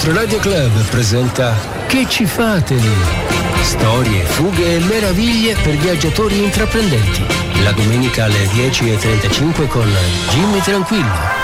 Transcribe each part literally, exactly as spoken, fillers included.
Controradio Club presenta Che ci fate lì? Storie, fughe e meraviglie per viaggiatori intraprendenti. La domenica alle dieci e trentacinque con Jimmy Tranquillo.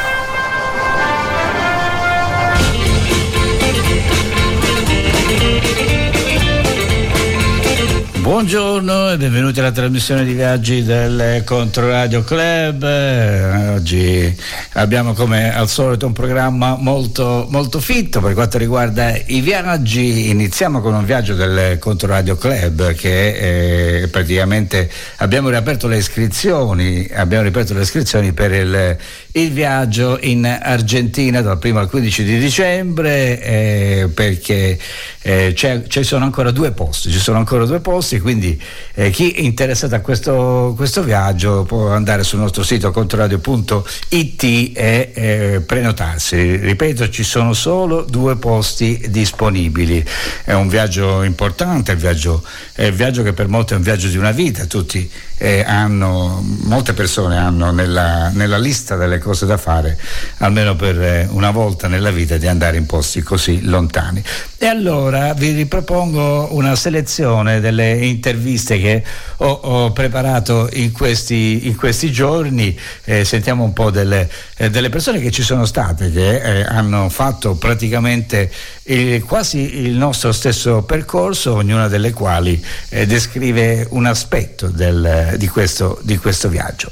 Buongiorno e benvenuti alla trasmissione di viaggi del Controradio Club. Eh, oggi abbiamo come al solito un programma molto, molto fitto per quanto riguarda i viaggi. Iniziamo con un viaggio del Controradio Club che eh, praticamente abbiamo riaperto le iscrizioni, abbiamo riaperto le iscrizioni per il, il viaggio in Argentina dal primo al quindici di dicembre eh, perché eh, c'è, ci sono ancora due posti, ci sono ancora due posti. Quindi eh, chi è interessato a questo, questo viaggio può andare sul nostro sito controradio punto it e eh, prenotarsi. Ripeto, ci sono solo due posti disponibili. È un viaggio importante, è un viaggio, è un viaggio che per molti è un viaggio di una vita. Tutti eh, hanno, molte persone hanno nella, nella lista delle cose da fare, almeno per eh, una volta nella vita, di andare in posti così lontani. E allora vi ripropongo una selezione delle interviste che ho, ho preparato in questi, in questi giorni. Eh, sentiamo un po' delle, eh, delle persone che ci sono state, che eh, hanno fatto praticamente il, quasi il nostro stesso percorso, ognuna delle quali eh, descrive un aspetto del, di, questo, di questo viaggio.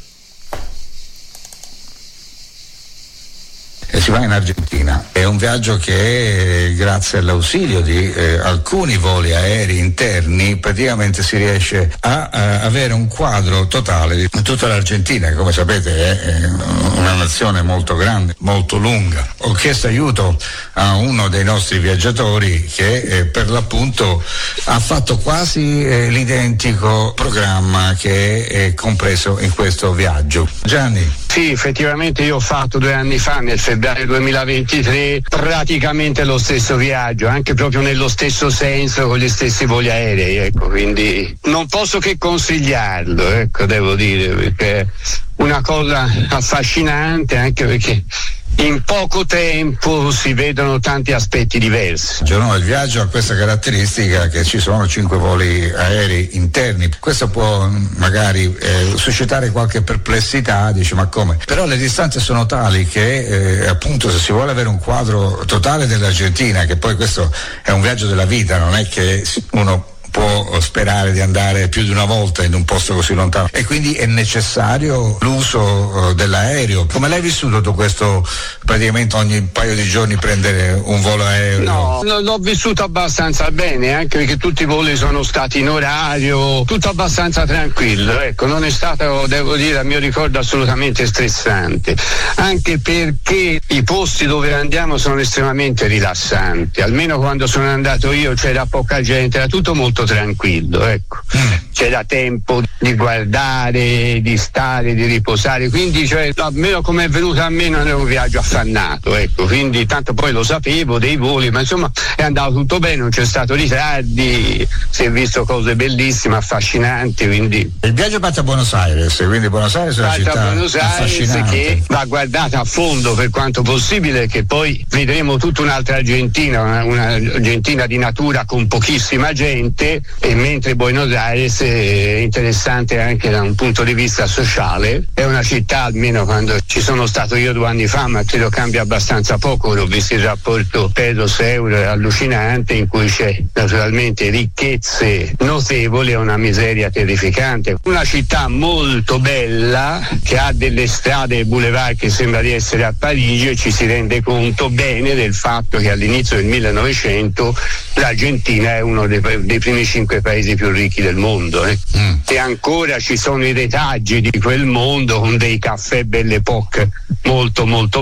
E si va in Argentina. È un viaggio che grazie all'ausilio di eh, alcuni voli aerei interni praticamente si riesce a, a avere un quadro totale di tutta l'Argentina, che come sapete è, è una nazione molto grande, molto lunga. Ho chiesto aiuto a uno dei nostri viaggiatori che eh, per l'appunto ha fatto quasi eh, l'identico programma che è compreso in questo viaggio. Gianni? Sì, effettivamente io ho fatto due anni fa, nel febbraio duemilaventitré, praticamente lo stesso viaggio, anche proprio nello stesso senso, con gli stessi voli aerei, ecco, quindi non posso che consigliarlo, ecco, devo dire, perché è una cosa affascinante, anche perché in poco tempo si vedono tanti aspetti diversi. Il viaggio ha questa caratteristica che ci sono cinque voli aerei interni. Questo può magari eh, suscitare qualche perplessità, dice ma come? Però le distanze sono tali che eh, appunto se si vuole avere un quadro totale dell'Argentina, che poi questo è un viaggio della vita, non è che uno può sperare di andare più di una volta in un posto così lontano, e quindi è necessario l'uso uh, dell'aereo. Come l'hai vissuto tu questo, praticamente ogni paio di giorni prendere un volo aereo? No, no, l'ho vissuto abbastanza bene, anche perché tutti i voli sono stati in orario, tutto abbastanza tranquillo, ecco, non è stato, devo dire, a mio ricordo assolutamente stressante, anche perché i posti dove andiamo sono estremamente rilassanti, almeno quando sono andato io c'era poca gente, era tutto molto tranquillo, ecco. C'era tempo di guardare, di stare, di riposare, quindi cioè, almeno come è venuto a me non è un viaggio affannato, ecco, quindi tanto poi lo sapevo dei voli, ma insomma è andato tutto bene, non c'è stato ritardi, si è visto cose bellissime, affascinanti, quindi il viaggio parte a Buenos Aires, quindi Buenos Aires è una città a Buenos Aires che va guardata a fondo per quanto possibile, che poi vedremo tutta un'altra Argentina, una, una Argentina di natura con pochissima gente, e mentre Buenos Aires è interessante anche da un punto di vista sociale, è una città, almeno quando ci sono stato io due anni fa, ma credo cambia abbastanza poco, ho visto il rapporto peso-euro, è allucinante, in cui c'è naturalmente ricchezze notevoli e una miseria terrificante, una città molto bella che ha delle strade e boulevard che sembra di essere a Parigi, e ci si rende conto bene del fatto che all'inizio del millenovecento l'Argentina è uno dei, dei primi cinque paesi più ricchi del mondo, eh? mm. E ancora ci sono i retaggi di quel mondo, con dei caffè Belle Époque molto molto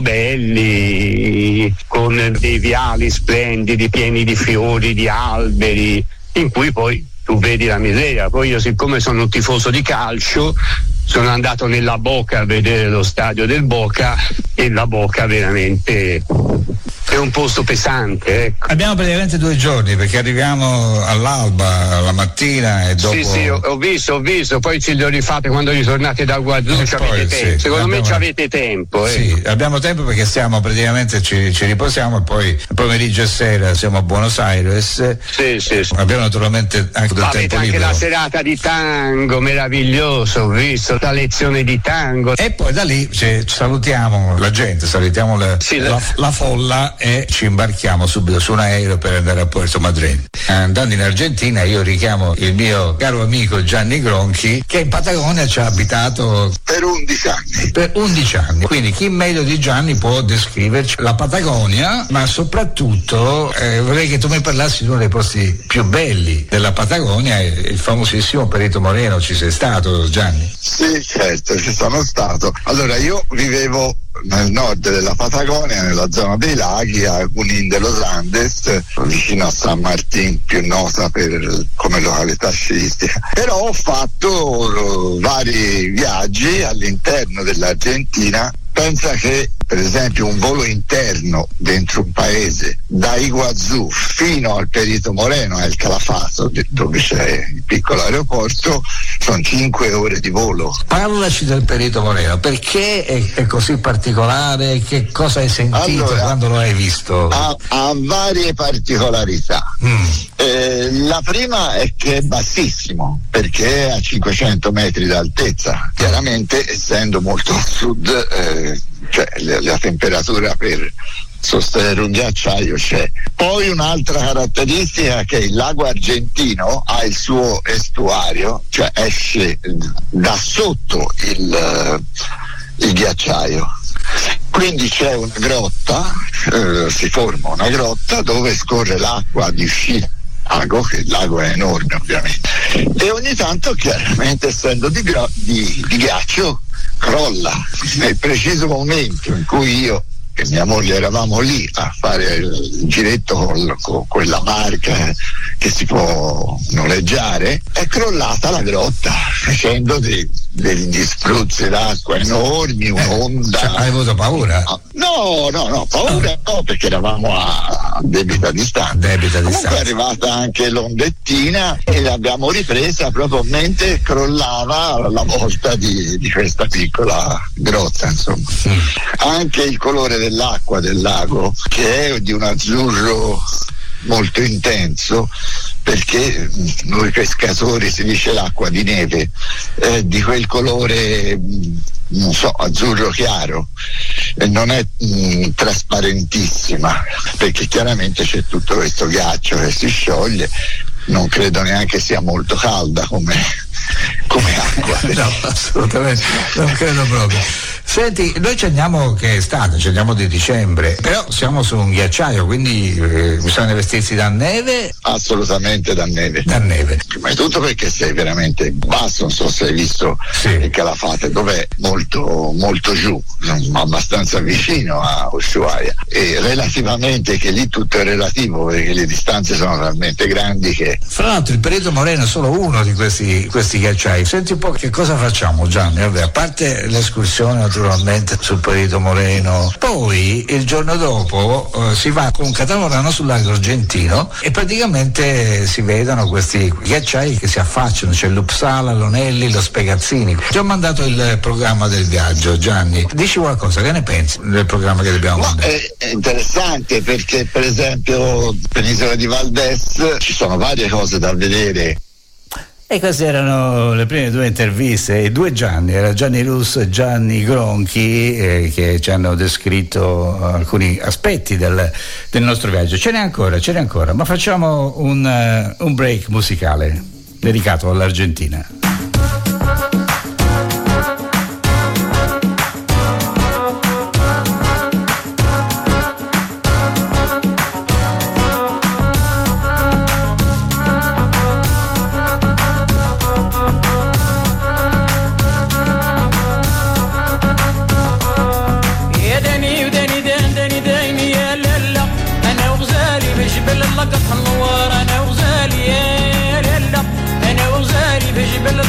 belli, con dei viali splendidi pieni di fiori, di alberi, in cui poi tu vedi la miseria. Poi io, siccome sono un tifoso di calcio, sono andato nella Boca a vedere lo stadio del Boca, e la Boca veramente è un posto pesante, ecco. Abbiamo praticamente due giorni perché arriviamo all'alba, la mattina e dopo. Sì, sì, ho, ho visto, ho visto, poi ci li rifate quando ritornate da Guazzù, E ci poi, avete sì, tempo. Secondo abbiamo- me ci avete tempo, Sì, ecco. abbiamo tempo perché stiamo praticamente ci, ci riposiamo e poi pomeriggio e sera siamo a Buenos Aires. Sì, sì, sì. Abbiamo naturalmente anche del Avete tempo anche libero. la serata di tango, meraviglioso, ho visto la lezione di tango. E poi da lì ci salutiamo la gente, salutiamo la, Sì, la, la- la folla e ci imbarchiamo subito su un aereo per andare a Puerto Madryn. Andando in Argentina io richiamo il mio caro amico Gianni Gronchi che in Patagonia ci ha abitato Per undici anni. per undici anni. Quindi chi meglio di Gianni può descriverci la Patagonia, ma soprattutto eh, vorrei che tu mi parlassi di uno dei posti più belli della Patagonia, il famosissimo Perito Moreno. Ci sei stato, Gianni? Sì, certo, ci sono stato. Allora, io vivevo nel nord della Patagonia, nella zona dei laghi, a Junín de los Andes, vicino a San Martín, più nota per, come località sciistica. Però ho fatto eh, vari viaggi all'interno dell'Argentina. Pensa che per esempio un volo interno dentro un paese da Iguazú fino al Perito Moreno, al Calafaso, dove c'è il piccolo aeroporto, sono cinque ore di volo. Parlaci del Perito Moreno, perché è, è così particolare? Che cosa hai sentito Allora, quando lo hai visto? Ha, ha varie particolarità. Mm. Eh, la prima è che è bassissimo, perché è a cinquecento metri d'altezza. Chiaramente, essendo molto a sud, eh, cioè la, la temperatura per sostenere un ghiacciaio c'è. Poi un'altra caratteristica è che il lago Argentino ha il suo estuario, cioè esce da sotto il, il ghiacciaio. Quindi c'è una grotta, eh, si forma una grotta dove scorre l'acqua di uscita. Lago, che il lago è enorme ovviamente, e ogni tanto chiaramente essendo di, gro- di, di ghiaccio crolla. Nel preciso momento in cui io e mia moglie eravamo lì a fare il giretto con, con quella barca che si può noleggiare, è crollata la grotta facendo dei, degli spruzzi d'acqua enormi, un'onda. Cioè, hai avuto paura? No, no, no, paura no, perché eravamo a debita distanza. Debita Comunque distanza. è arrivata anche l'ondettina e l'abbiamo ripresa proprio mentre crollava la volta di, di questa piccola grotta, insomma. Mm. Anche il colore dell'acqua del lago, che è di un azzurro molto intenso, perché noi pescatori si dice l'acqua di neve, è di quel colore, non so, azzurro chiaro, e non è mh, trasparentissima, perché chiaramente c'è tutto questo ghiaccio che si scioglie. Non credo neanche sia molto calda come, come acqua. No, assolutamente, non credo proprio. Senti, noi ci andiamo, che è estate, ci andiamo di dicembre, però siamo su un ghiacciaio, quindi eh, bisogna vestirsi da neve? Assolutamente da neve. Da neve. Prima di tutto perché sei veramente basso, non so se hai visto Sì. il Calafate, dov'è molto, molto giù, ma abbastanza vicino a Ushuaia, e relativamente, che lì tutto è relativo perché le distanze sono talmente grandi che Fra l'altro il Perito Moreno è solo uno di questi, questi ghiacciai. Senti un po' che cosa facciamo, Gianni? Vabbè, a parte l'escursione naturalmente sul Perito Moreno, poi il giorno dopo eh, si va con un catamarano sul lago Argentino e praticamente si vedono questi ghiacciai che si affacciano, c'è l'Uppsala, l'Onelli, lo Spegazzini. Ti ho mandato il programma del viaggio, Gianni, dici qualcosa, che ne pensi del programma che dobbiamo ma mandare? è, è interessante perché per esempio Penisola di Valdés ci sono varie cose da vedere. E queste erano le prime due interviste, i due Gianni, era Gianni Russo e Gianni Gronchi, eh, che ci hanno descritto alcuni aspetti del, del nostro viaggio. Ce n'è ancora, ce n'è ancora, ma facciamo un, uh, un break musicale dedicato all'Argentina. بل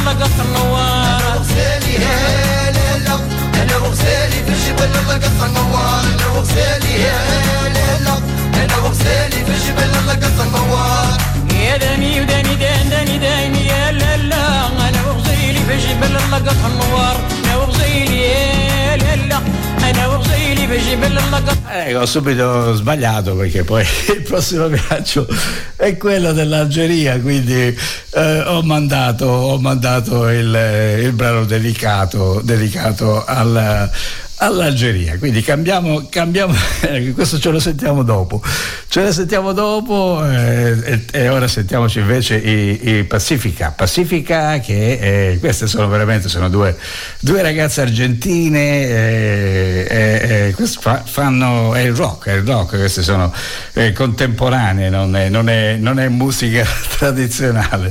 Eh, ho subito sbagliato perché poi il prossimo viaggio è quello dell'Algeria, quindi eh, ho mandato, ho mandato il, il brano dedicato, dedicato al, all'Algeria, quindi cambiamo, cambiamo questo ce lo sentiamo dopo ce lo sentiamo dopo eh, e, e ora sentiamoci invece i, i Pacifica Pacifica che eh, queste sono veramente sono due, due ragazze argentine eh, eh, eh, fa, fanno è il rock, è il rock queste sono eh, contemporanee, non è, non, è, non è musica tradizionale.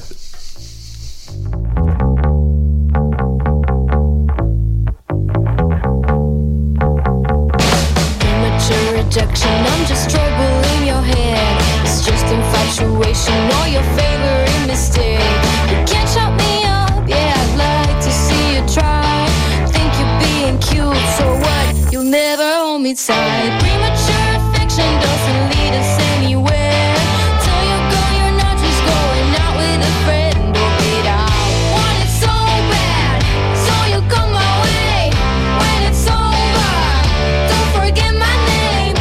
Rejection, I'm just trouble in your head. It's just infatuation or your favorite mistake. You can't shut me up, yeah, I'd like to see you try. Think you're being cute, so what? You'll never hold me tight. Premature affection doesn't lead us anywhere. Tell your girl you're not just going out with a friend or get out. Want it so bad, so you come my way. When it's over, don't forget my name.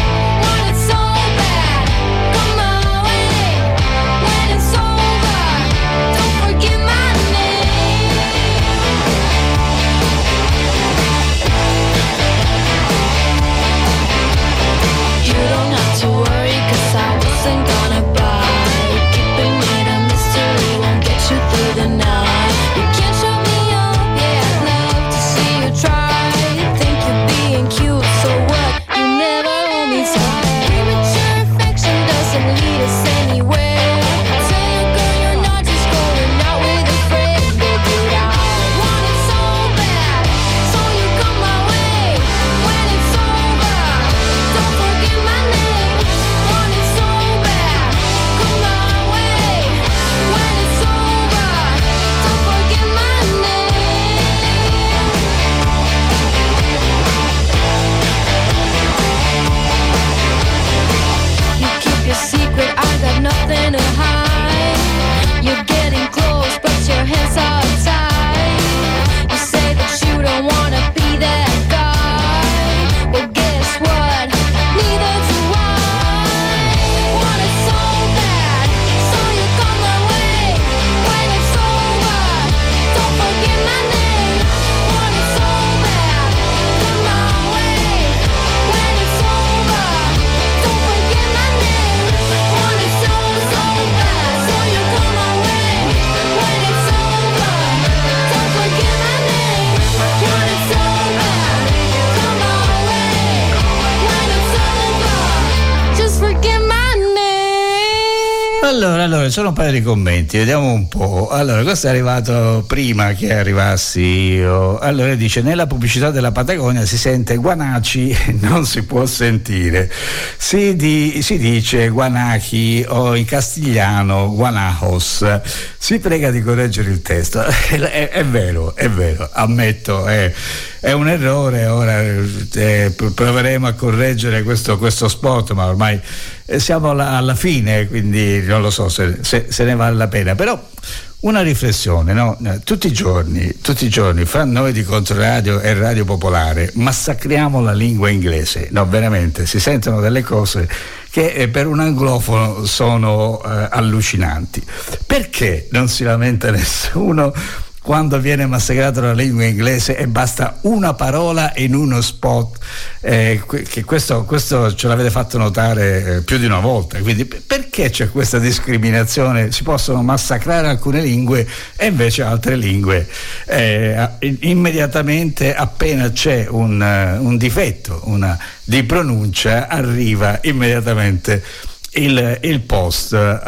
Allora, allora, sono un paio di commenti, vediamo un po'. Allora, questo è arrivato prima che arrivassi io. Allora dice: nella pubblicità della Patagonia si sente Guanaci, non si può sentire. Si, di, si dice Guanachi o in castigliano Guanajos. Si prega di correggere il testo. È, è, è vero, è vero, ammetto, è, è un errore. Ora eh, proveremo a correggere questo, questo spot, ma ormai siamo alla, alla fine, quindi non lo so se, se, se ne vale la pena. Però una riflessione, no? Tutti i giorni, tutti i giorni fra noi di Controradio e Radio Popolare massacriamo la lingua inglese, no, veramente si sentono delle cose che eh, per un anglofono sono eh, allucinanti. Perché non si lamenta nessuno quando viene massacrata la lingua inglese e basta una parola in uno spot? Eh, che questo, questo ce l'avete fatto notare eh, più di una volta. Quindi perché c'è questa discriminazione? Si possono massacrare alcune lingue e invece altre lingue eh, immediatamente appena c'è un, un difetto una, di pronuncia arriva immediatamente il, il post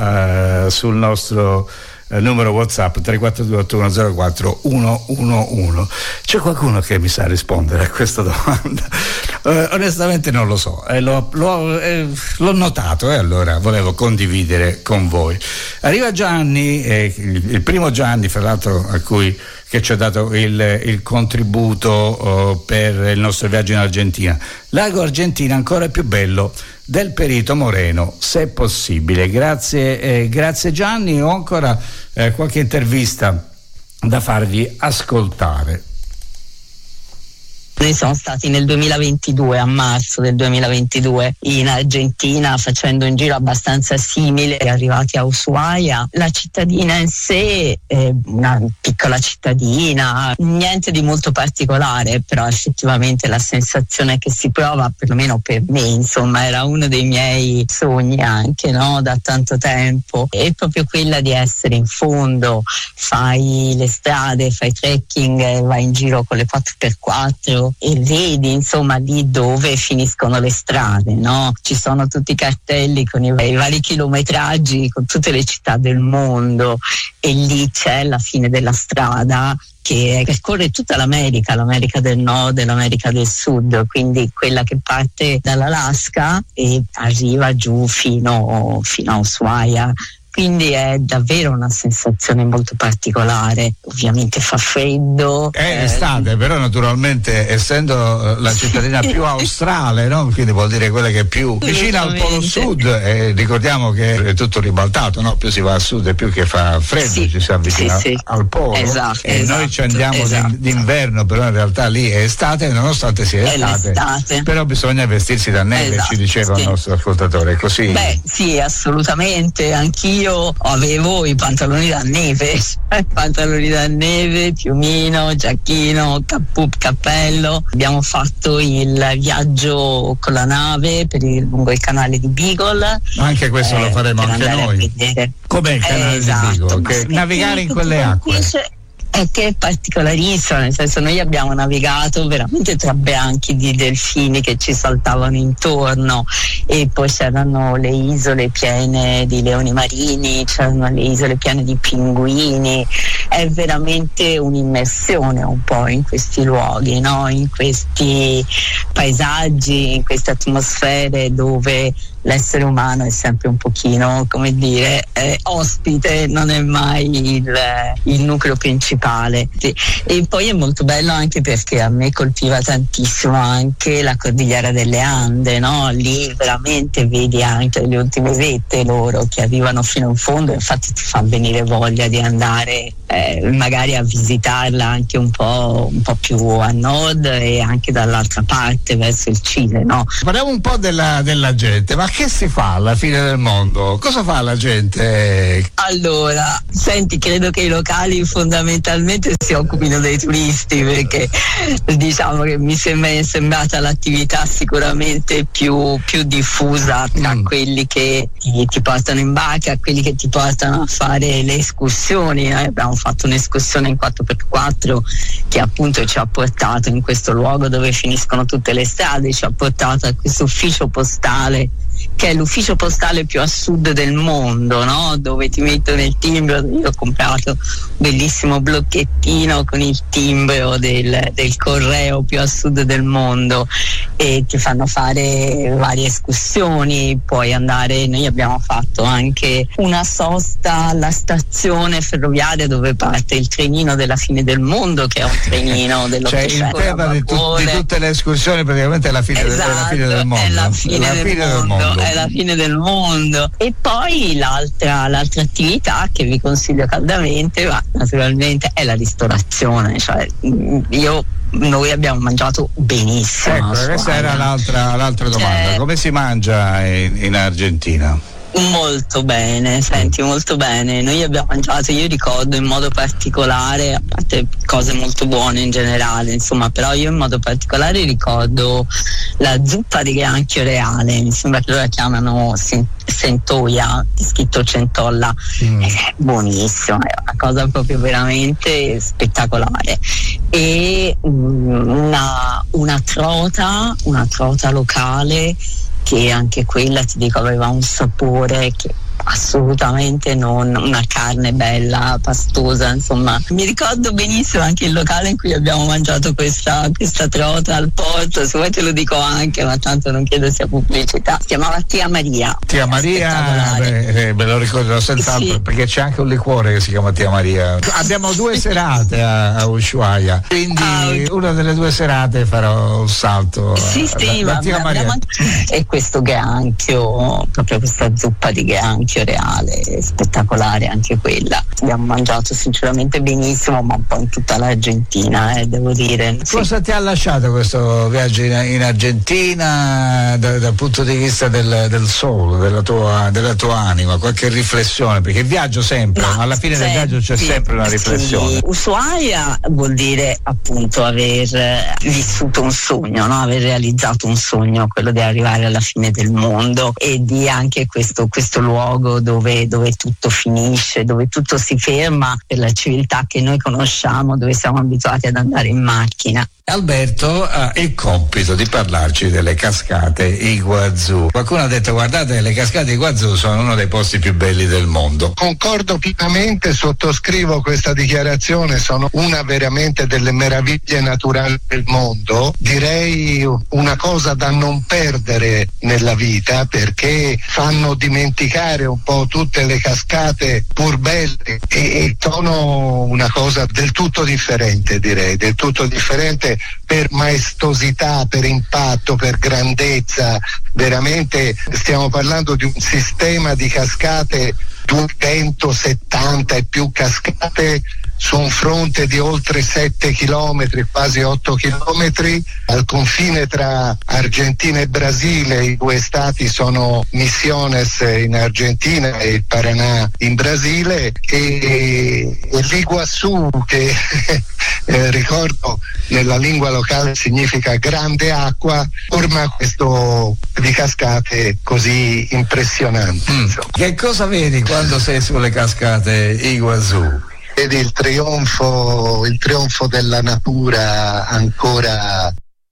uh, sul nostro Uh, numero WhatsApp tre quattro due otto uno zero quattro uno uno uno. C'è qualcuno che mi sa rispondere a questa domanda? Uh, onestamente non lo so, eh, l'ho, l'ho, eh, l'ho notato e eh, allora volevo condividere con voi. Arriva Gianni, eh, il, il primo Gianni, fra l'altro, a cui che ci ha dato il, il contributo uh, per il nostro viaggio in Argentina. Lago Argentina ancora più bello del Perito Moreno, se possibile. Grazie, eh, grazie Gianni. Ho ancora eh, qualche intervista da farvi ascoltare. Noi siamo stati nel duemilaventidue, a marzo del duemilaventidue, in Argentina, facendo un giro abbastanza simile, arrivati a Ushuaia. La cittadina in sé è una piccola cittadina, niente di molto particolare, però effettivamente la sensazione che si prova, perlomeno per me, insomma, era uno dei miei sogni anche, no, da tanto tempo, è proprio quella di essere in fondo, fai le strade, fai trekking, vai in giro con le quattro per quattro e vedi insomma lì dove finiscono le strade, no? Ci sono tutti i cartelli con i, i vari chilometraggi con tutte le città del mondo e lì c'è la fine della strada che percorre tutta l'America, l'America del Nord e l'America del Sud, quindi quella che parte dall'Alaska e arriva giù fino, fino a Ushuaia. Quindi è davvero una sensazione molto particolare. Ovviamente fa freddo. È eh, estate, però naturalmente essendo la cittadina più australe, no? Quindi vuol dire quella che è più vicina al polo sud, e ricordiamo che è tutto ribaltato, no? Più si va a sud e più che fa freddo, sì, ci si avvicina sì, sì. al polo. Esatto, e esatto, noi ci andiamo esatto. d'inverno, però in realtà lì è estate, nonostante sia estate, l'estate. Però bisogna vestirsi da neve, esatto, ci diceva sì. il nostro ascoltatore, così. Beh, sì, assolutamente, anch'io avevo i pantaloni da neve, pantaloni da neve, piumino, giacchino, cappu, cappello. Abbiamo fatto il viaggio con la nave per il, lungo il canale di Beagle. Anche questo eh, lo faremo anche noi. Com'è il canale eh, esatto, di Beagle? Che navigare in quelle acque. È che è particolarissimo, nel senso noi abbiamo navigato veramente tra branchi di delfini che ci saltavano intorno e poi c'erano le isole piene di leoni marini, c'erano le isole piene di pinguini, è veramente un'immersione un po' in questi luoghi, no? In questi paesaggi, in queste atmosfere dove l'essere umano è sempre un pochino, come dire, eh, ospite, non è mai il, il nucleo principale. E poi è molto bello anche perché a me colpiva tantissimo anche la cordigliera delle Ande, no? Lì veramente vedi anche le ultime vette loro che arrivano fino in fondo, infatti ti fa venire voglia di andare eh, magari a visitarla anche un po', un po' più a nord e anche dall'altra parte verso il Cile, no? Parliamo un po' della, della gente, ma che si fa alla fine del mondo? Cosa fa la gente? Allora, senti, credo che i locali fondamentalmente si occupino dei turisti, perché diciamo che mi sembra è sembrata l'attività sicuramente più, più diffusa tra mm. quelli che ti, ti portano in barca, quelli che ti portano a fare le escursioni. Noi abbiamo fatto un'escursione in quattro per quattro che appunto ci ha portato in questo luogo dove finiscono tutte le strade, ci ha portato a questo ufficio postale che è l'ufficio postale più a sud del mondo, no? Dove ti mettono il timbro. Io ho comprato un bellissimo blocchettino con il timbro del, del correo più a sud del mondo e ti fanno fare varie escursioni. Puoi andare, noi abbiamo fatto anche una sosta alla stazione ferroviaria dove parte il trenino della fine del mondo, che è un trenino dell'Ottocento. Cioè il tema di, tu, di tutte le escursioni praticamente è la fine, esatto, del, è la fine del mondo. È la fine, la del, fine mondo, del mondo. È la fine del mondo. E poi l'altra, l'altra attività che vi consiglio caldamente, ma naturalmente, è la ristorazione. Cioè, io noi abbiamo mangiato benissimo. Ecco, questa era l'altra, l'altra domanda. Cioè, come si mangia in, in Argentina? Molto bene, senti, molto bene. Noi abbiamo mangiato, io ricordo in modo particolare, a parte cose molto buone in generale, insomma, però io in modo particolare ricordo la zuppa di granchio reale, mi sembra che loro la chiamano centoia, scritto centolla, mm. è buonissima, è una cosa proprio veramente spettacolare. E una, una trota, una trota locale che anche quella, ti dico, aveva un sapore che assolutamente non, una carne bella, pastosa, insomma. Mi ricordo benissimo anche il locale in cui abbiamo mangiato questa, questa trota al porto, se vuoi te lo dico anche, ma tanto non credo sia pubblicità. Si chiamava Tia Maria. Tia Maria, beh, me lo ricordo senz'altro, sì, perché c'è anche un liquore che si chiama Tia Maria. Abbiamo due serate a, a Ushuaia, quindi ah, una delle due serate farò un salto. Sì, sì, ma Tia Maria. E questo granchio, proprio questa zuppa di granchio esempio reale, spettacolare anche quella. Abbiamo mangiato sinceramente benissimo, ma un po' in tutta l'Argentina, eh, devo dire. Cosa sì. ti ha lasciato questo viaggio in, in Argentina da, dal punto di vista del, del sole, della tua, della tua anima? Qualche riflessione? Perché il viaggio sempre, ma alla fine sempre, del viaggio c'è sempre una riflessione. Sì. Ushuaia vuol dire appunto aver vissuto un sogno, no? Aver realizzato un sogno, quello di arrivare alla fine del mondo, e di anche questo, questo luogo dove, dove tutto finisce, dove tutto si ferma per la civiltà che noi conosciamo, dove siamo abituati ad andare in macchina. Alberto ha il compito di parlarci delle cascate Iguazú. Qualcuno ha detto: guardate, le cascate Iguazú sono uno dei posti più belli del mondo. Concordo pienamente, sottoscrivo questa dichiarazione, sono una veramente delle meraviglie naturali del mondo, direi una cosa da non perdere nella vita, perché fanno dimenticare un po' tutte le cascate pur belle e, e sono una cosa del tutto differente, direi, del tutto differente per maestosità, per impatto, per grandezza. Veramente stiamo parlando di un sistema di cascate, duecentosettanta e più cascate su un fronte di oltre sette chilometri, quasi otto chilometri, al confine tra Argentina e Brasile. I due stati sono Misiones in Argentina e il Paraná in Brasile, e, e l'Iguazú, che eh, ricordo nella lingua locale significa grande acqua, forma questo di cascate così impressionanti. Mm. Che cosa vedi quando sei sulle cascate Iguazú? Vedi il trionfo, il trionfo della natura ancora,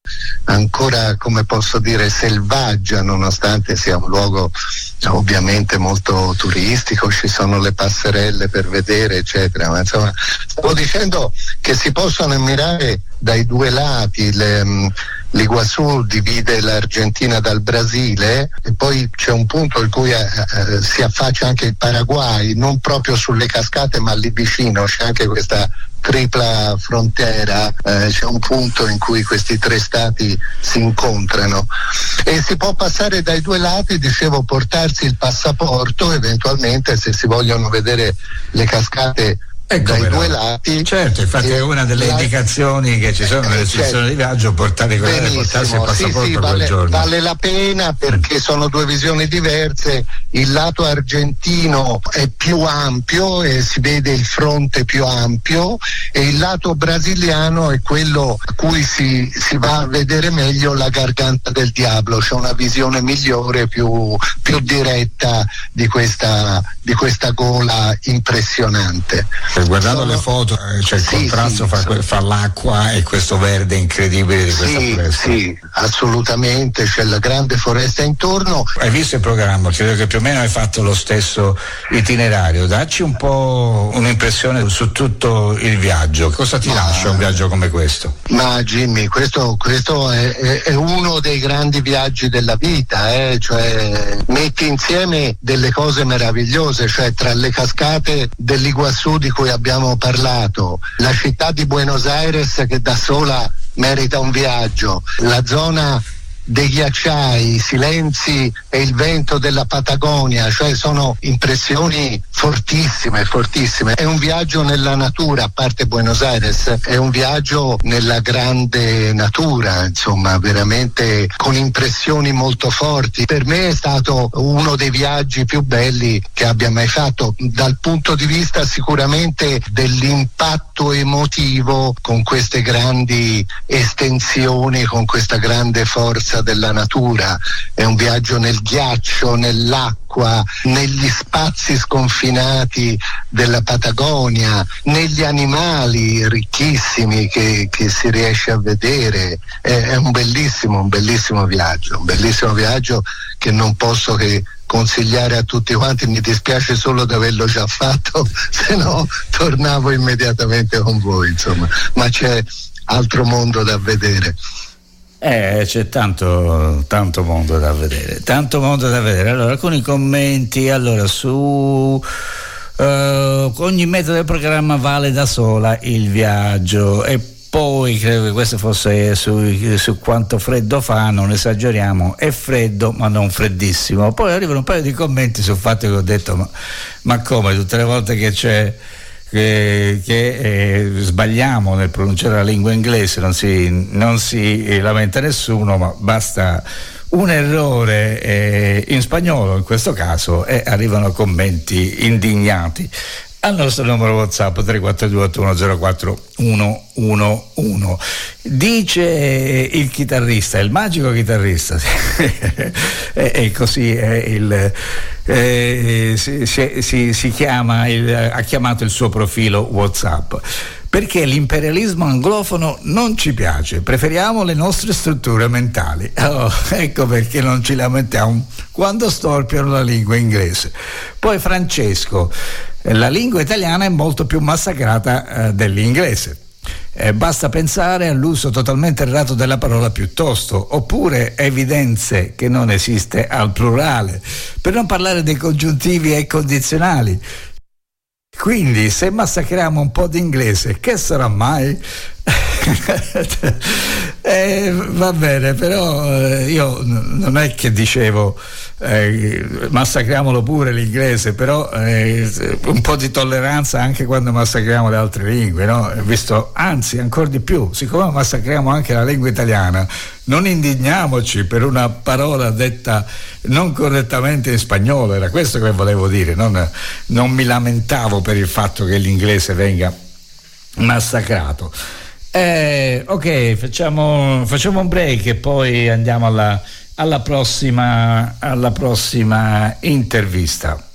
ancora, come posso dire, selvaggia, nonostante sia un luogo ovviamente molto turistico, ci sono le passerelle per vedere, eccetera. Ma insomma, stavo dicendo che si possono ammirare dai due lati. Le, L'Iguazú divide l'Argentina dal Brasile, e poi c'è un punto in cui eh, eh, si affaccia anche il Paraguay, non proprio sulle cascate ma lì vicino, c'è anche questa tripla frontiera, eh, c'è un punto in cui questi tre stati si incontrano e si può passare dai due lati, dicevo, portarsi il passaporto, eventualmente se si vogliono vedere le cascate Ecco, dai però. due lati. Certo, infatti è una delle la... indicazioni che ci sono nelle restrizioni certo. di viaggio, portare, portarsi il passaporto sì, sì, quel vale, giorno. Vale la pena, perché sono due visioni diverse. Il lato argentino è più ampio e si vede il fronte più ampio, e il lato brasiliano è quello a cui si, si va a vedere meglio la Garganta del Diablo. C'è una visione migliore, più, più diretta di questa, di questa gola impressionante. Guardando Sono... le foto c'è il sì, contrasto sì, fra, fra l'acqua e questo verde incredibile di questa sì, foresta. Sì, assolutamente, c'è la grande foresta intorno. Hai visto il programma? Credo che più o meno hai fatto lo stesso itinerario. Dacci un po' un'impressione su tutto il viaggio. Cosa ti ma, lascia un viaggio come questo? Ma Jimmy, questo, questo è, è, è uno dei grandi viaggi della vita, eh? Cioè metti insieme delle cose meravigliose, cioè tra le cascate dell'Iguazú di cui abbiamo parlato, la città di Buenos Aires che da sola merita un viaggio, la zona dei ghiacciai, i silenzi e il vento della Patagonia, cioè sono impressioni fortissime, fortissime. È un viaggio nella natura, a parte Buenos Aires, è un viaggio nella grande natura, insomma, veramente con impressioni molto forti. Per me è stato uno dei viaggi più belli che abbia mai fatto, dal punto di vista sicuramente dell'impatto emotivo con queste grandi estensioni, con questa grande forza della natura. È un viaggio nel ghiaccio, nell'acqua, negli spazi sconfinati della Patagonia, negli animali ricchissimi che, che si riesce a vedere. È, è un bellissimo, un bellissimo viaggio, un bellissimo viaggio che non posso che consigliare a tutti quanti. Mi dispiace solo di averlo già fatto, se no tornavo immediatamente con voi, insomma, ma c'è altro mondo da vedere. Eh, c'è tanto, tanto mondo da vedere, tanto mondo da vedere. Allora, alcuni commenti. Allora, su uh, ogni mezzo del programma vale da sola il viaggio. E Poi credo che questo fosse su, su quanto freddo fa, non esageriamo, è freddo ma non freddissimo. Poi arrivano un paio di commenti sul fatto che ho detto ma, ma come tutte le volte che c'è che, che eh, sbagliamo nel pronunciare la lingua inglese non si, non si lamenta nessuno, ma basta un errore eh, in spagnolo in questo caso e arrivano commenti indignati al nostro numero WhatsApp tre quattro due otto uno zero quattro uno uno uno. Dice il chitarrista, il magico chitarrista e, e così è il eh, si, si, si chiama il, ha chiamato il suo profilo WhatsApp. Perché l'imperialismo anglofono non ci piace, preferiamo le nostre strutture mentali. Oh, ecco perché non ci lamentiamo quando storpiano la lingua inglese. Poi Francesco, la lingua italiana è molto più massacrata eh, dell'inglese. Eh, basta pensare all'uso totalmente errato della parola piuttosto, oppure evidenze che non esiste al plurale, per non parlare dei congiuntivi e condizionali. Quindi se massacriamo un po' di inglese, che sarà mai? eh, va bene, però eh, io n- non è che dicevo eh, massacriamolo pure l'inglese, però eh, un po' di tolleranza anche quando massacriamo le altre lingue, no? Visto, anzi ancora di più, siccome massacriamo anche la lingua italiana, non indigniamoci per una parola detta non correttamente in spagnolo. Era questo che volevo dire, non, non mi lamentavo per il fatto che l'inglese venga massacrato. Eh, ok, facciamo, facciamo un break e poi andiamo alla, alla prossima, alla prossima intervista.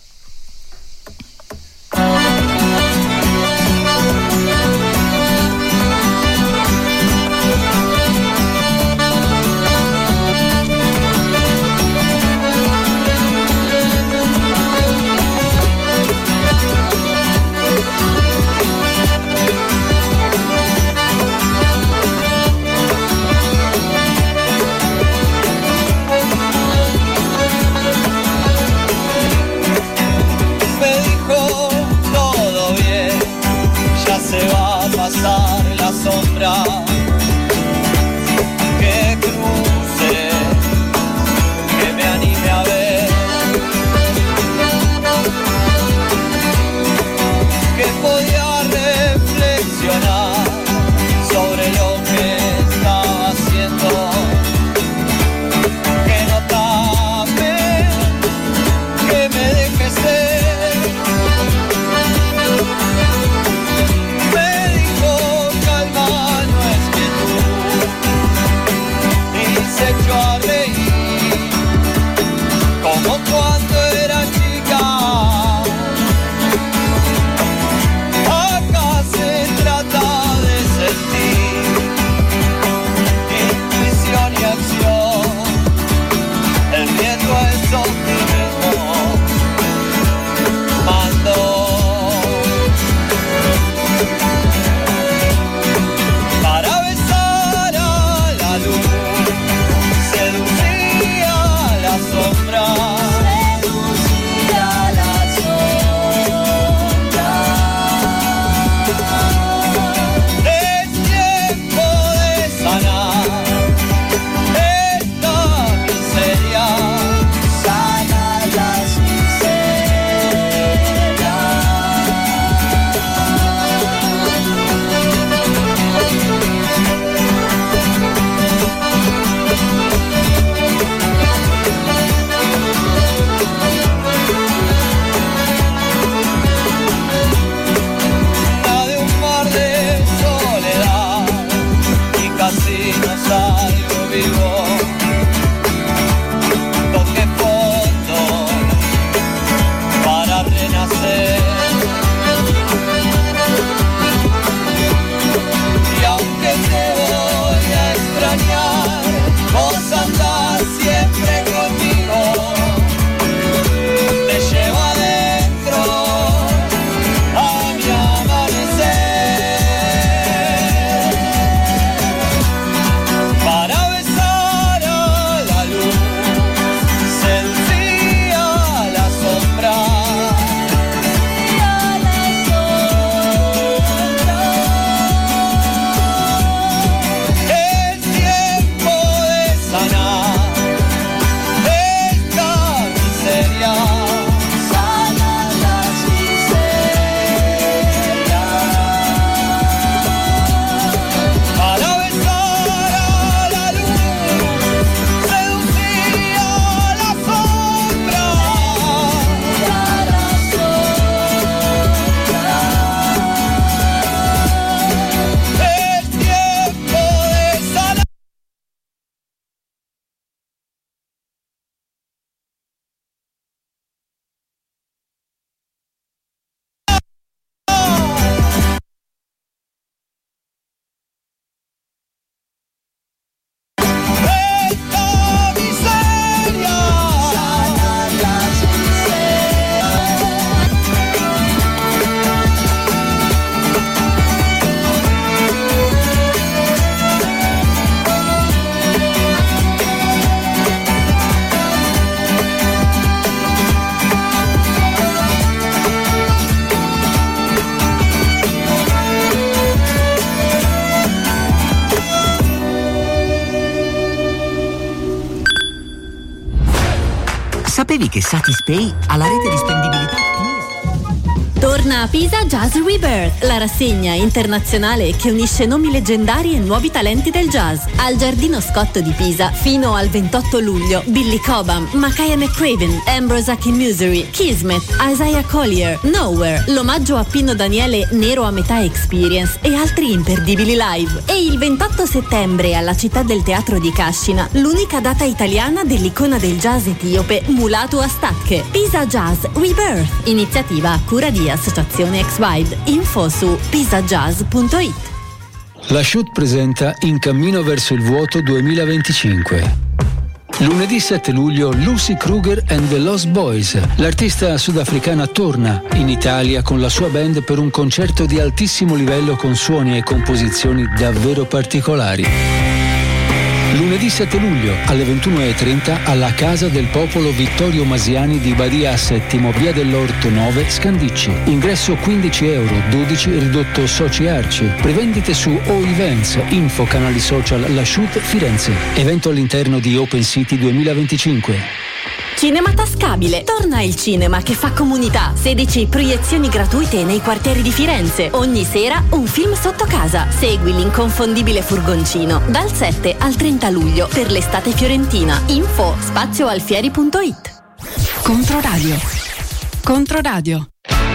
Sapevi che Satispay ha la rete di spendibilità più... Torna a Pisa Jazz Rebirth, la rassegna internazionale che unisce nomi leggendari e nuovi talenti del jazz. Al Giardino Scotto di Pisa, fino al ventotto luglio, Billy Cobham, Makaya McCraven, Ambrose Akinmuseri, Kismet, Isaiah Collier, Nowhere, l'omaggio a Pino Daniele Nero a metà Experience e altri imperdibili live. E il ventotto settembre alla Città del Teatro di Cascina, l'unica data italiana dell'icona del jazz etiope Mulatu Astatke. Pisa Jazz Rebirth, iniziativa a cura di Associazione X-Wide. Info su pisajazz punto it. La Shoot presenta In cammino verso il vuoto duemilaventicinque. Lunedì sette luglio Lucy Kruger and the Lost Boys. L'artista sudafricana torna in Italia con la sua band per un concerto di altissimo livello con suoni e composizioni davvero particolari. Lunedì sette luglio alle ventuno e trenta alla Casa del Popolo Vittorio Masiani di Badia Settimo, via dell'Orto nove, Scandicci. Ingresso quindici euro, dodici ridotto Soci Arci. Prevendite su O Events, info canali social La Shoot Firenze. Evento all'interno di Open City duemilaventicinque. Cinema Tascabile. Torna il cinema che fa comunità. sedici proiezioni gratuite nei quartieri di Firenze. Ogni sera un film sotto casa. Segui l'inconfondibile furgoncino dal sette al trenta luglio per l'estate fiorentina. Info spazioalfieri punto it. Controradio. Controradio.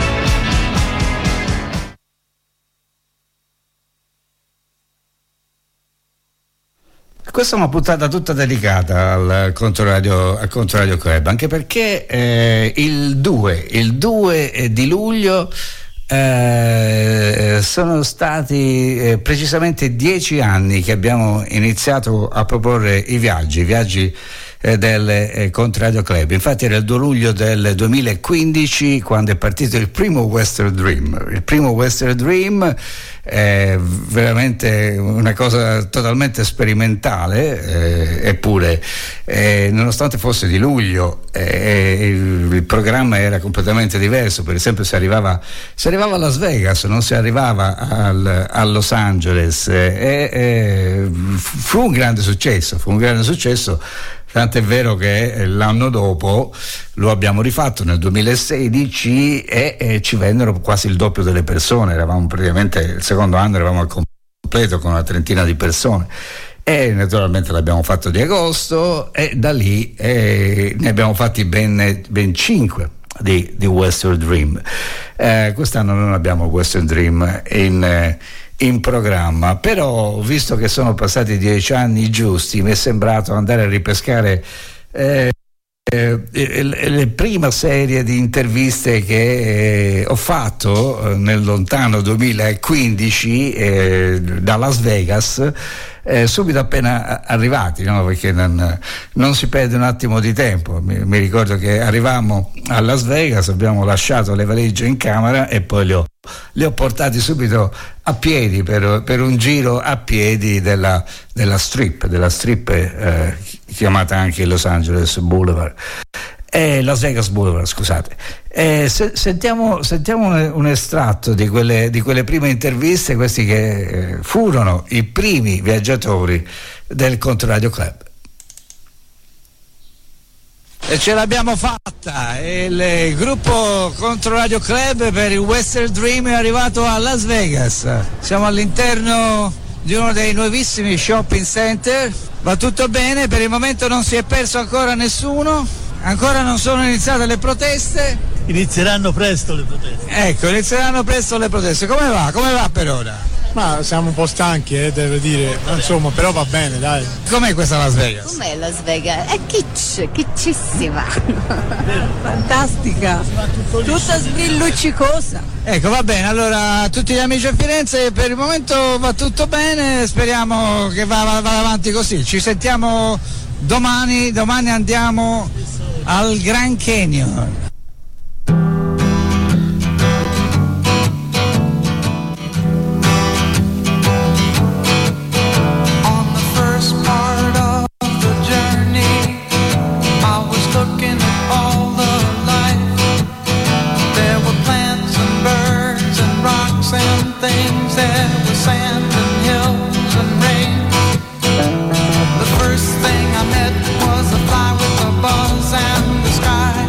Questa è una puntata tutta dedicata al Controradio, al Controradio Club, anche perché eh, il due, il due di luglio eh, sono stati eh, precisamente dieci anni che abbiamo iniziato a proporre i viaggi, i viaggi eh, del eh, Controradio Club. Infatti era il due luglio del duemilaquindici quando è partito il primo Western Dream. Il primo Western Dream è veramente una cosa totalmente sperimentale, eh, eppure eh, nonostante fosse di luglio eh, il, il programma era completamente diverso. Per esempio si arrivava, si arrivava a Las Vegas, non si arrivava al, a Los Angeles e eh, fu un grande successo, fu un grande successo. Tant'è vero che l'anno dopo lo abbiamo rifatto nel duemilasedici e, e ci vennero quasi il doppio delle persone. Eravamo praticamente, il secondo anno eravamo al completo con una trentina di persone e naturalmente l'abbiamo fatto di agosto e da lì eh, ne abbiamo fatti ben, ben cinque di, di Western Dream. Eh, quest'anno non abbiamo Western Dream in eh, in programma, però visto che sono passati dieci anni giusti mi è sembrato andare a ripescare eh, eh, la prima serie di interviste che eh, ho fatto eh, nel lontano duemilaquindici eh, da Las Vegas, eh, subito appena arrivati, no? Perché non, non si perde un attimo di tempo. Mi, mi ricordo che arrivammo a Las Vegas, abbiamo lasciato le valigie in camera e poi le ho li ho portati subito a piedi per, per un giro a piedi della, della strip della strip eh, chiamata anche Los Angeles Boulevard eh, Las Vegas Boulevard, scusate. Eh, se, sentiamo, sentiamo un, un estratto di quelle, di quelle prime interviste, questi che eh, furono i primi viaggiatori del Controradio Club. E ce l'abbiamo fatta, il gruppo Controradio Club per il Western Dream è arrivato a Las Vegas. Siamo all'interno di uno dei nuovissimi shopping center, va tutto bene, per il momento non si è perso ancora nessuno, ancora non sono iniziate le proteste. Inizieranno presto le proteste. Ecco, inizieranno presto le proteste. Come va? Come va per ora? Ma siamo un po' stanchi, eh, devo dire, insomma, però va bene, dai. Com'è questa Las Vegas? Com'è Las Vegas? È kitsch, kitschissima. Fantastica, tutta sbrilluccicosa. Ecco, va bene, allora a tutti gli amici a Firenze per il momento va tutto bene, speriamo che va, va, va avanti così. Ci sentiamo domani, domani andiamo al Grand Canyon. Things there were sand and hills and rain. The first thing I met was a fly with a buzz and the sky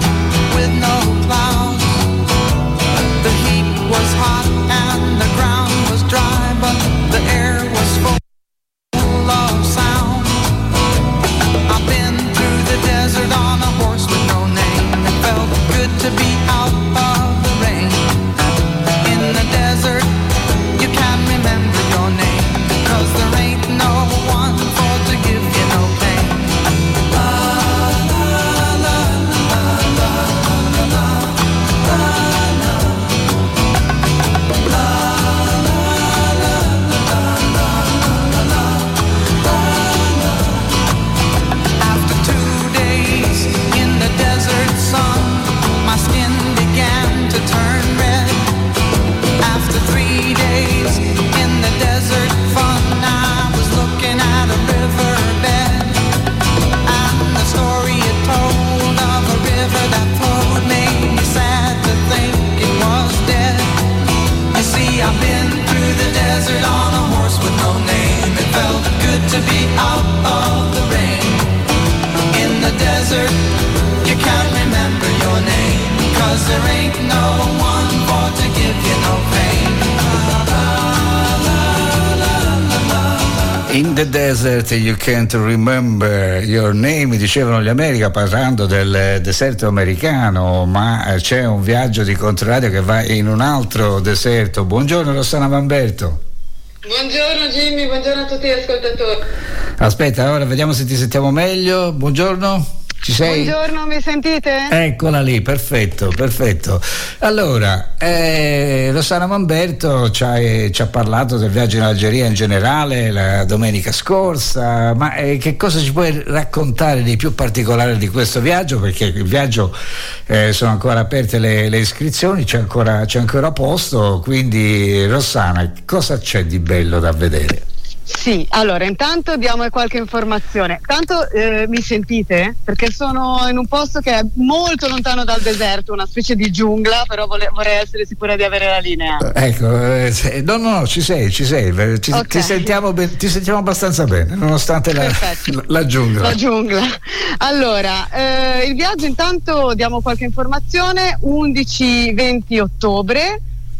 of the rain. In the desert, you can't remember your name, 'cause there ain't no one for to give you no pain. In the desert you can't remember your name, dicevano gli America parlando del deserto americano, ma c'è un viaggio di Controradio che va in un altro deserto. Buongiorno Rossana Mamberto. Buongiorno Jimmy, buongiorno a tutti gli ascoltatori. Aspetta, ora vediamo se ti sentiamo meglio. Buongiorno. Ci sei? Buongiorno, mi sentite? Eccola lì, perfetto, perfetto. Allora, eh, Rossana Mamberto ci ha, eh, ci ha parlato del viaggio in Algeria in generale la domenica scorsa, ma eh, che cosa ci puoi raccontare di più particolare di questo viaggio? Perché il viaggio eh, sono ancora aperte le, le iscrizioni, c'è ancora, c'è ancora posto, quindi Rossana, cosa c'è di bello da vedere? Sì, allora intanto diamo qualche informazione. Tanto eh, mi sentite? Perché sono in un posto che è molto lontano dal deserto, una specie di giungla, però vole- vorrei essere sicura di avere la linea. Ecco, eh, se, no, no, no, ci sei, ci sei, ci, okay. ti, sentiamo ben, ti sentiamo abbastanza bene, nonostante la, la, la giungla. La giungla. Allora, eh, il viaggio intanto diamo qualche informazione, undici venti ottobre.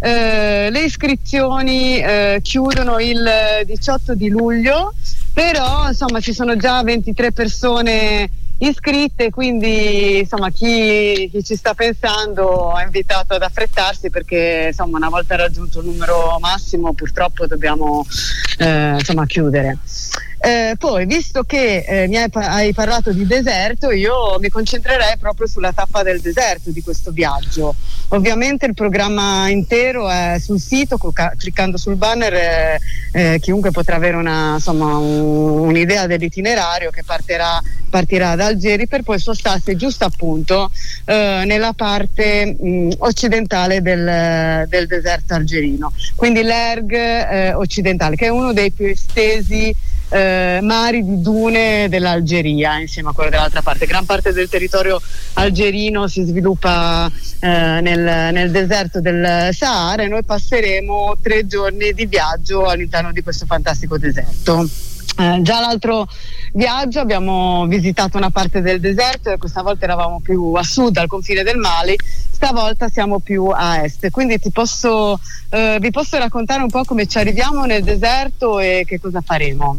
Uh, le iscrizioni uh, chiudono il diciotto di luglio, però insomma ci sono già ventitré persone iscritte, quindi insomma chi, chi ci sta pensando è invitato ad affrettarsi, perché insomma una volta raggiunto il numero massimo purtroppo dobbiamo uh, insomma chiudere. Eh, poi, visto che eh, mi hai, hai parlato di deserto, io mi concentrerei proprio sulla tappa del deserto di questo viaggio. Ovviamente il programma intero è sul sito, clicca, cliccando sul banner eh, eh, chiunque potrà avere una, insomma, un, un'idea dell'itinerario che partirà, partirà da Algeri per poi spostarsi giusto appunto eh, nella parte mh, occidentale del, del deserto algerino, quindi l'Erg eh, occidentale, che è uno dei più estesi Eh, mari di dune dell'Algeria, insieme a quello dell'altra parte. Gran parte del territorio algerino si sviluppa eh, nel, nel deserto del Sahara, e noi passeremo tre giorni di viaggio all'interno di questo fantastico deserto. Eh, già l'altro viaggio abbiamo visitato una parte del deserto e questa volta eravamo più a sud, al confine del Mali, stavolta siamo più a est, quindi ti posso, eh, vi posso raccontare un po' come ci arriviamo nel deserto e che cosa faremo.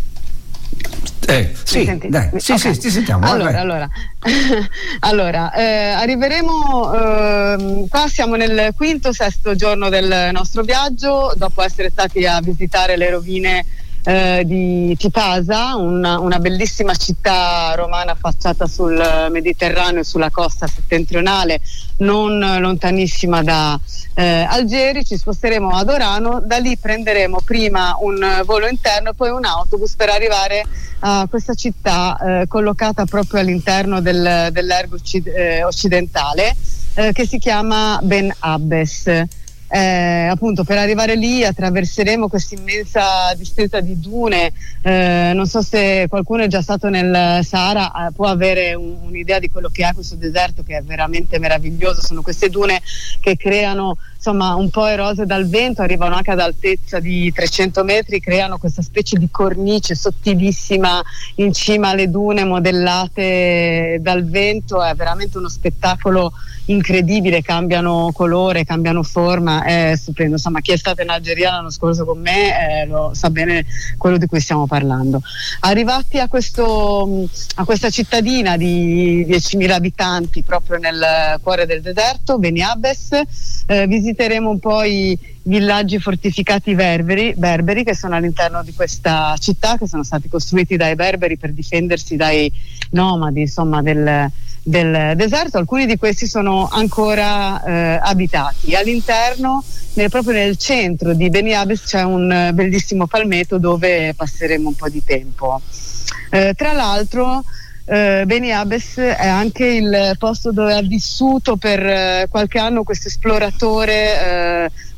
Eh, sì, dai, sì, okay. sì, ti sentiamo. Allora, vai. allora, allora eh, arriveremo eh, qua, siamo nel quinto, sesto giorno del nostro viaggio, dopo essere stati a visitare le rovine eh, di Tipasa, una, una bellissima città romana affacciata sul Mediterraneo, sulla costa settentrionale, non lontanissima da eh, Algeri. Ci sposteremo ad Orano, da lì prenderemo prima un volo interno e poi un autobus per arrivare a questa città eh, collocata proprio all'interno del, dell'Ergo occid- eh, occidentale eh, che si chiama Ben Abbes. Eh, appunto per arrivare lì attraverseremo questa immensa distesa di dune, eh, non so se qualcuno è già stato nel Sahara, eh, può avere un, un'idea di quello che è questo deserto, che è veramente meraviglioso. Sono queste dune che creano, insomma, un po' erose dal vento, arrivano anche ad altezza di trecento metri, creano questa specie di cornice sottilissima in cima alle dune modellate dal vento. È veramente uno spettacolo incredibile, cambiano colore, cambiano forma, è stupendo. Insomma, chi è stato in Algeria l'anno scorso con me eh, lo sa bene quello di cui stiamo parlando. Arrivati a, questo, a questa cittadina di diecimila abitanti proprio nel cuore del deserto, Beni Abbes, eh, visiteremo un po' i villaggi fortificati berberi, berberi che sono all'interno di questa città, che sono stati costruiti dai berberi per difendersi dai nomadi, insomma, del del deserto. Alcuni di questi sono ancora eh, abitati. All'interno, nel, proprio nel centro di Beni Abbes, c'è un eh, bellissimo palmeto dove passeremo un po' di tempo. Eh, tra l'altro eh, Beni Abbes è anche il posto dove ha vissuto per eh, qualche anno questo esploratore eh,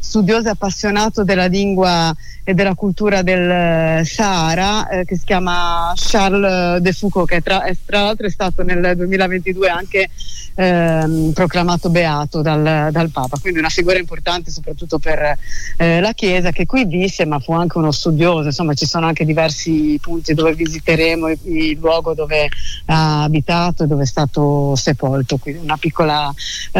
studioso e appassionato della lingua e della cultura del Sahara, eh, che si chiama Charles de Foucauld, che tra, tra l'altro è stato nel duemilaventidue anche ehm, proclamato beato dal, dal Papa, quindi una figura importante soprattutto per eh, la Chiesa, che qui visse ma fu anche uno studioso. Insomma, ci sono anche diversi punti dove visiteremo il, il luogo dove ha abitato e dove è stato sepolto, quindi una piccola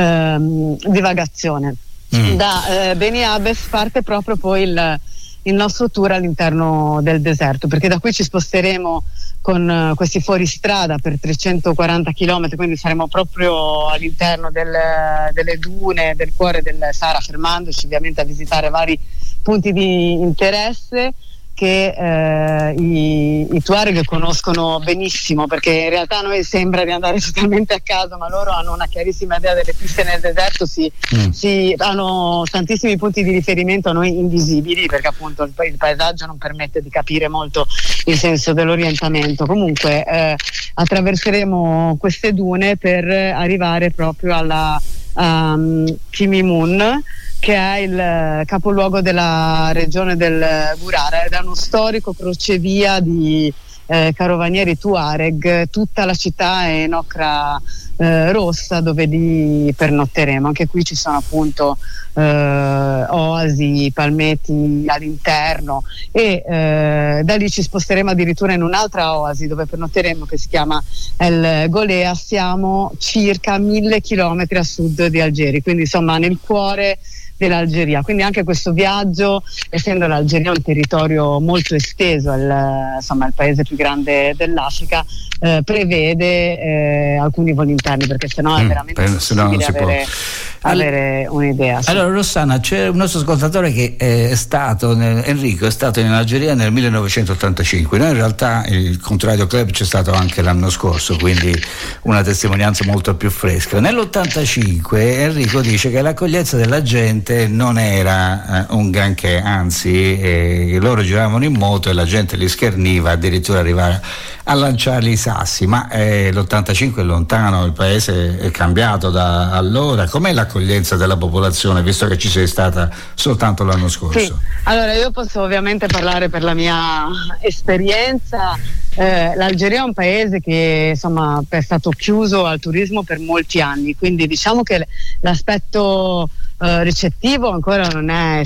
ehm, divagazione. Mm. Da eh, Beni Abbes parte proprio poi il il nostro tour all'interno del deserto, perché da qui ci sposteremo con uh, questi fuoristrada per trecentoquaranta chilometri, quindi saremo proprio all'interno del, delle dune, del cuore del Sahara, fermandoci ovviamente a visitare vari punti di interesse che eh, i, i Tuareg conoscono benissimo, perché in realtà a noi sembra di andare totalmente a caso, ma loro hanno una chiarissima idea delle piste nel deserto, si, mm. si, hanno tantissimi punti di riferimento a noi invisibili, perché appunto il, il paesaggio non permette di capire molto il senso dell'orientamento. Comunque eh, attraverseremo queste dune per arrivare proprio alla um, Kimimun, che è il capoluogo della regione del Gurara ed è uno storico crocevia di eh, carovanieri Tuareg. Tutta la città è in ocra eh, rossa, dove lì pernotteremo. Anche qui ci sono appunto eh, oasi, palmeti all'interno e eh, da lì ci sposteremo addirittura in un'altra oasi dove pernotteremo, che si chiama El Golea. Siamo circa mille chilometri a sud di Algeri, quindi insomma nel cuore dell'Algeria. Quindi anche questo viaggio, essendo l'Algeria un territorio molto esteso, il, insomma il paese più grande dell'Africa, eh, prevede eh, alcuni voli interni, perché sennò è veramente mm, impossibile avere, avere un'idea. Sì. Allora Rossana, c'è un nostro ascoltatore che è stato nel, Enrico è stato in Algeria nel millenovecentottantacinque. Noi in realtà il Controradio Club c'è stato anche l'anno scorso, quindi una testimonianza molto più fresca. Nell'ottantacinque Enrico dice che l'accoglienza della gente non era eh, un granché, anzi eh, loro giravano in moto e la gente li scherniva, addirittura arrivare a lanciargli i sassi. Ma eh, l'ottantacinque è lontano, il paese è cambiato da allora. Com'è l'accoglienza della popolazione, visto che ci sei stata soltanto l'anno scorso? Sì, allora io posso ovviamente parlare per la mia esperienza. Eh, L'Algeria è un paese che insomma è stato chiuso al turismo per molti anni, quindi diciamo che l'aspetto eh, ricettivo ancora non è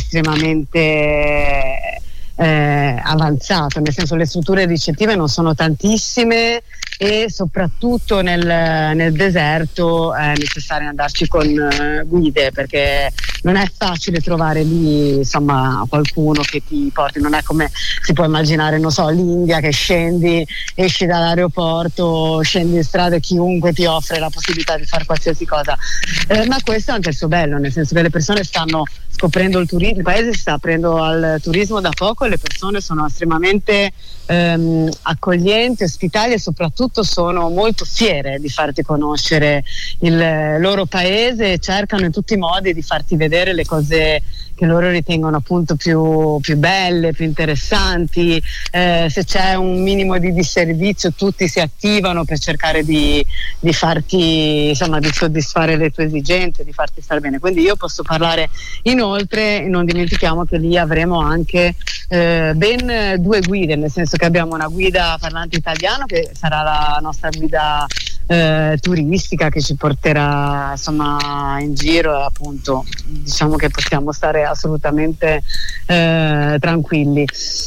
estremamente eh, avanzato, nel senso le strutture ricettive non sono tantissime e soprattutto nel, nel deserto è necessario andarci con uh, guide, perché non è facile trovare lì insomma qualcuno che ti porti. Non è come si può immaginare, non so, l'India, che scendi, esci dall'aeroporto, scendi in strada e chiunque ti offre la possibilità di fare qualsiasi cosa, eh, ma questo è anche il suo bello, nel senso che le persone stanno scoprendo il turismo, il paese si sta aprendo al turismo da poco e le persone sono estremamente ehm, accoglienti, ospitali e soprattutto sono molto fiere di farti conoscere il loro paese e cercano in tutti i modi di farti vedere le cose che loro ritengono appunto più, più belle, più interessanti. Eh, se c'è un minimo di disservizio tutti si attivano per cercare di, di farti, insomma, di soddisfare le tue esigenze, di farti stare bene. Quindi io posso parlare. Inoltre non dimentichiamo che lì avremo anche eh, ben due guide, nel senso che abbiamo una guida parlante italiano che sarà la nostra guida eh, turistica, che ci porterà insomma in giro e appunto diciamo che possiamo stare assolutamente eh, tranquilli.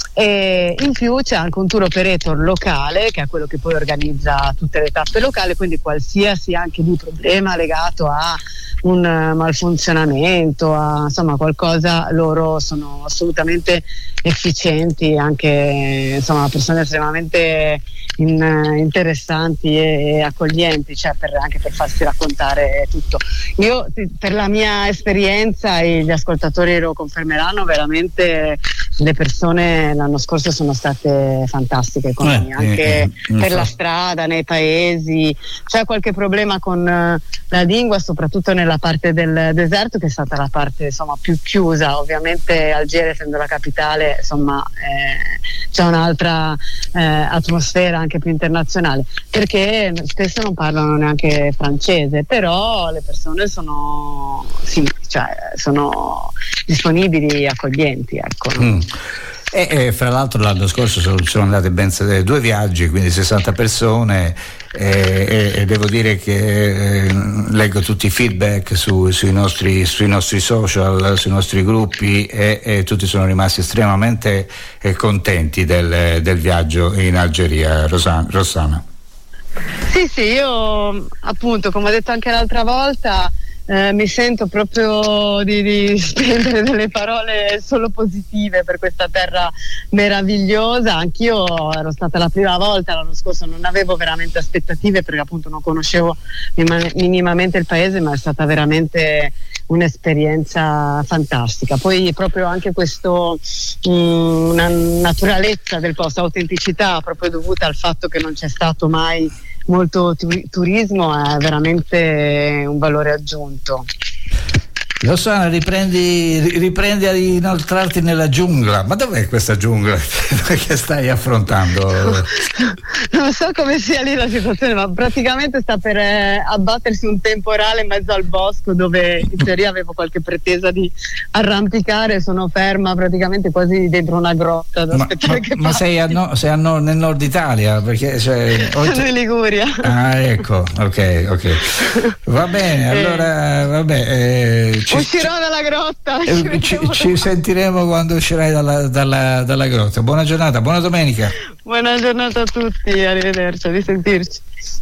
E in più c'è anche un tour operator locale, che è quello che poi organizza tutte le tappe locali, quindi qualsiasi anche di problema legato a un malfunzionamento, a insomma qualcosa, loro sono assolutamente efficienti, anche insomma persone estremamente in, interessanti e, e accoglienti, cioè per, anche per farsi raccontare tutto. Io per la mia esperienza, e gli ascoltatori lo confermeranno, veramente le persone l'anno scorso sono state fantastiche con eh, me, anche eh, per so. la strada, nei paesi. C'è qualche problema con la lingua, soprattutto nella parte del deserto, che è stata la parte insomma più chiusa. Ovviamente Algeri, essendo la capitale, insomma eh, c'è un'altra eh, atmosfera anche più internazionale, perché spesso non parlano neanche francese, però le persone sono sì, cioè sono disponibili e accoglienti, ecco. Mm. E, e fra l'altro l'anno scorso sono, sono andate ben due viaggi, quindi sessanta persone, e, e, e devo dire che eh, leggo tutti i feedback su, sui, nostri, sui nostri social, sui nostri gruppi, e, e tutti sono rimasti estremamente eh, contenti del, del viaggio in Algeria. Rossana, Rossana. Sì, sì, io appunto, come ho detto anche l'altra volta, Eh, mi sento proprio di, di spendere delle parole solo positive per questa terra meravigliosa. Anch'io ero stata la prima volta l'anno scorso, non avevo veramente aspettative perché appunto non conoscevo minimamente il paese, ma è stata veramente un'esperienza fantastica. Poi proprio anche questo mh, una naturalezza del posto, autenticità proprio dovuta al fatto che non c'è stato mai molto tu- turismo, è veramente un valore aggiunto. Rossana, riprendi, riprendi ad inoltrarti nella giungla. Ma dov'è questa giungla che stai affrontando? Non so come sia lì la situazione, ma praticamente sta per eh, abbattersi un temporale in mezzo al bosco, dove in teoria avevo qualche pretesa di arrampicare. Sono ferma praticamente quasi dentro una grotta ad aspettare ma, che ma sei, a no, sei a no, nel nord Italia? Perché, cioè, oltre... sono in Liguria. Ah, ecco, ok, ok. Va bene, allora vabbè. Eh, ci, uscirò dalla grotta. Eh, ci, ci sentiremo quando uscirai dalla, dalla, dalla grotta. Buona giornata, buona domenica. Buona giornata a tutti, arrivederci, a risentirci.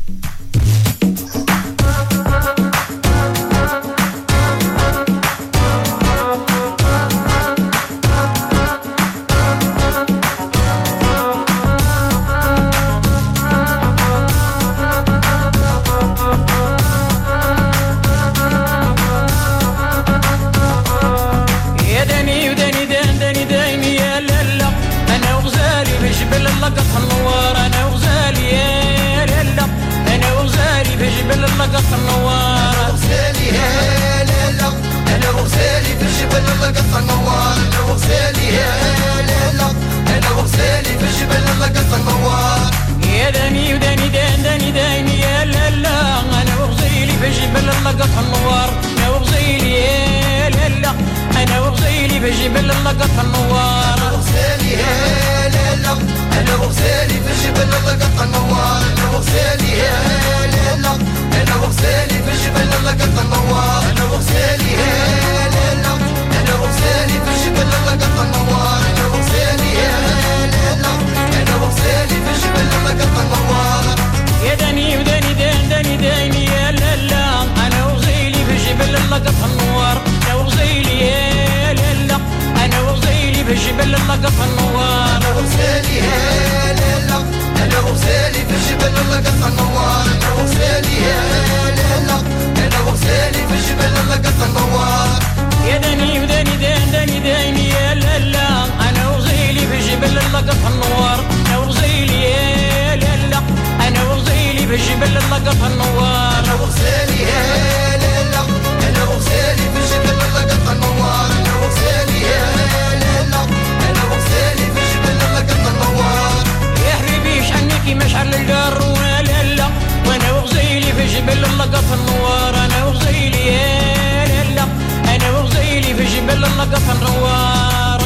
لقط النوار انا وغزالي يا ليلى انا وغزالي في الجبل لقط النوار انا وغزالي يا ليلى انا وغزالي في الجبل لقط النوار يا داني وداني دان داني داني يا ليلى انا وغزالي في الجبل لقط النوار انا وغزالي يا ليلى انا وغزالي في الجبل لقط النوار انا وغزالي يا ليلى انا وغزالي في الجبل لقط النوار انا وغزالي يا ليلى انا وغزالي في الجبل لقط النوار انا وغزالي يا ليلى انا وغزالي في الجبل لقط النوار انا وغزالي يا ليلى انا وغزالي في الجبل لقط النوار يا داني وداني دان داني داني يا ليلى انا وغزالي في الجبل لقط النوار انا وغزالي يا ليلى انا وغزالي في الجبل لقط النوار انا وغزالي يا ليلى انا وغزالي في الجبل لقط النوار انا وغزالي يا ليلى انا وغزالي في الجبل لقط النوار يا داني وداني دان داني داني يا ليلى انا وغزالي في الجبل لقط النوار انا وغزالي يا ليلى انا وغزالي في الجبل لقط النوار انا وغزالي يا ليلى انا وغزالي في الجبل لقط النوار انا وغزالي يا ليلى انا وغزالي في الجبل لقط النوار يا حبيبي شحنيكي مشعل الدار ولا لا وانا وغزيلي في جبل لقط النوار انا وغزيلي يا ليلى انا وغزيلي في جبل لقط النوار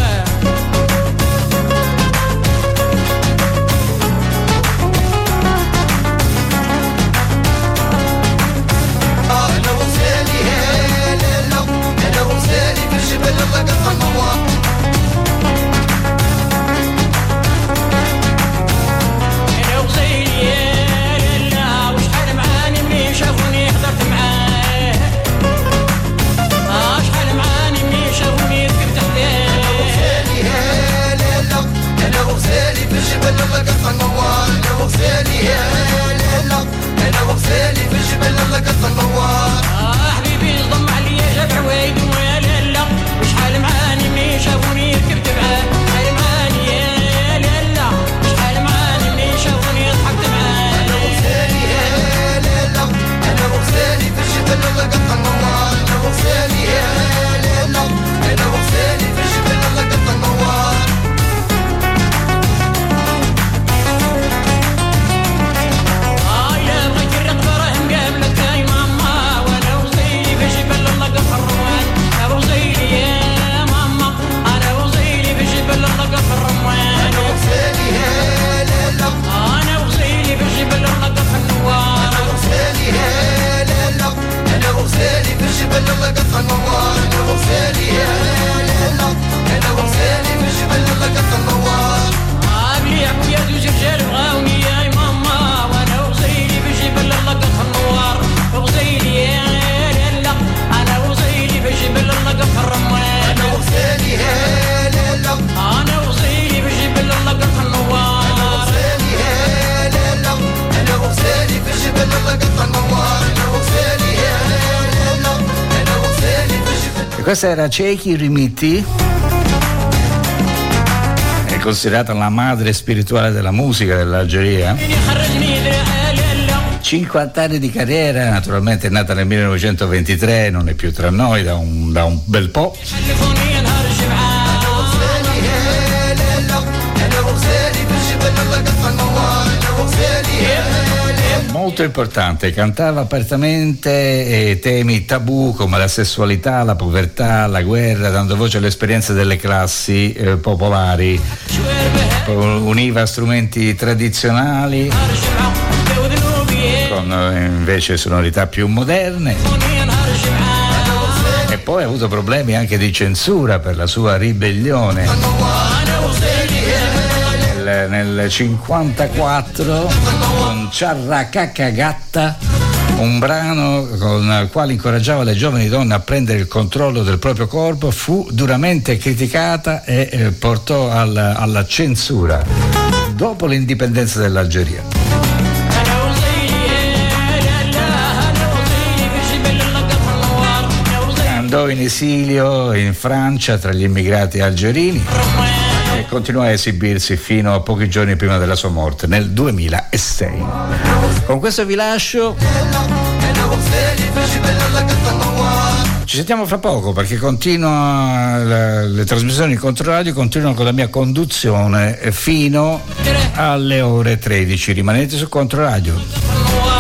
انا وغزيلي يا ليلى انا وغزيلي في جبل لقط النوار انا وغزيلي يا ليلى وشحال معاني مني شافوني حضرت معاه اه شحال معاني مني شافوني ركبت Questa era Cheikh Rimiti, è considerata la madre spirituale della musica dell'Algeria. cinquanta anni di carriera, naturalmente è nata nel millenovecentoventitré, non è più tra noi da un, da un bel po'. Molto importante, cantava apertamente eh, temi tabù come la sessualità, la povertà, la guerra, dando voce alle esperienze delle classi eh, popolari, univa strumenti tradizionali con eh, invece sonorità più moderne, e poi ha avuto problemi anche di censura per la sua ribellione. Nel cinquantaquattro con Charrakaka Gatta, un brano con il quale incoraggiava le giovani donne a prendere il controllo del proprio corpo, fu duramente criticata e eh, portò al, alla censura dopo l'indipendenza dell'Algeria. Andò in esilio in Francia tra gli immigrati algerini e continuò a esibirsi fino a pochi giorni prima della sua morte, nel duemilasei. Con questo vi lascio. Ci sentiamo fra poco, perché continua le, le trasmissioni di Controradio continuano con la mia conduzione fino alle ore tredici. Rimanete su Controradio.